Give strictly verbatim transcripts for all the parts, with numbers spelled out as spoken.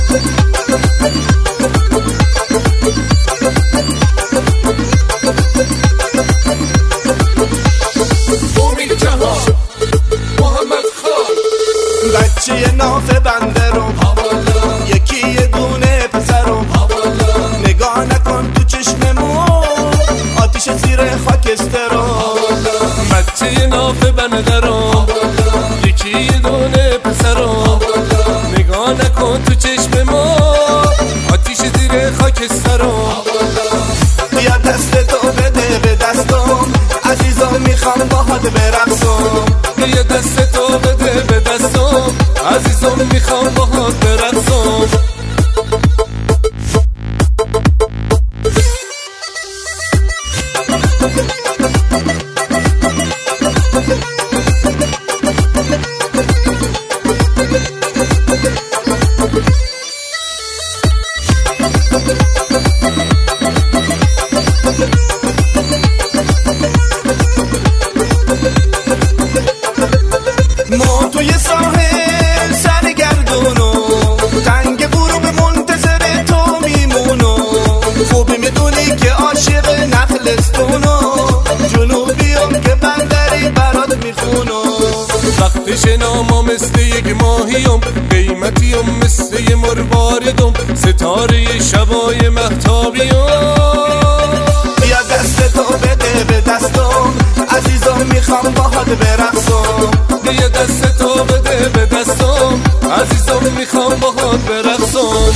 امید جهان محمد خان بچه نافه بنده رو یکی یه دونه پسرم نگاه نکن تو چشممون آتیش زیر خاکسترم بچه نافه بنده رو یکی یه دونه پسرم نگاه نکن تو چشم ما آتیش زیر خاکسترم بیا دست تو بده به دستم عزیزم میخوام باهات برقصم بیا دست تو بده به دستم عزیزم میخوام باهات برقصم ما توی ساحل سرگردونو تنگ غروب منتظر تو میمونو خوبی میدونی که عاشق نخلستونو جنوبیم که بندری برات میخونو وقت شناما مثل یک ماهیم قیمتیم مثل یه مرواردم ستاره شبای مهتابیم بیا دست تو بده به دستم عزیزم میخوام باهات برقصم بیا دست تو بده به دستم عزیزم میخوام باهات برقصم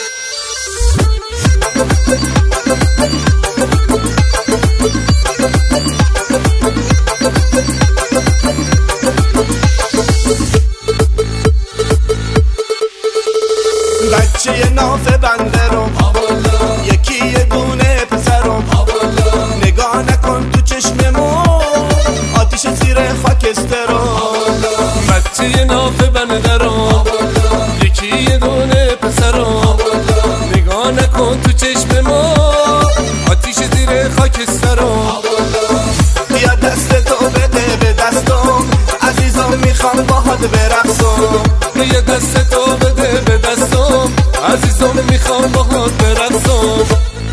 بچه نافه بنده رو یکی یه دونه پسرم نگاه نکن تو چشممون آتیش زیر خاکسترم بچه نافه بنده رو یکی یه دونه پسرم نگاه نکن تو چشم ما آتیش زیر خاکسترم بیا دست تو بده به دستم عزیزم میخوام باهات برقصم بیا دست تو بده به دستم عزیزم میخوام باهات برقصم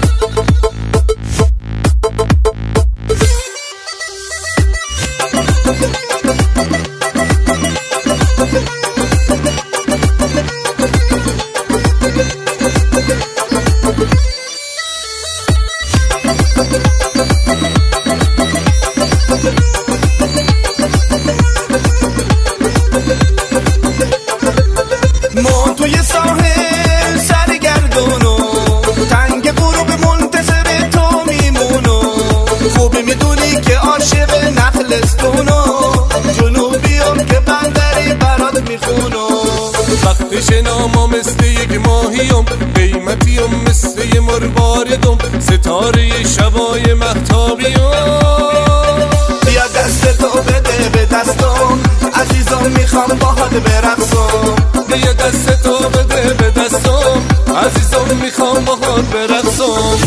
ما توی ساحل سرگردونو تنگ غروب منتظر تو میمونو خوبی میدونی که عاشق نخلستونو جنوبیم که بندری برات میخونو وقت شناما مثل یک ماهیم قیمتیم مثل یه مرواردم ستاره شبای مهتابیم بیا دست تو بده به دستم عزیزم میخوام باهات برقصم بیا دست تو بده به دستم عزیزم میخوام باهات برقصم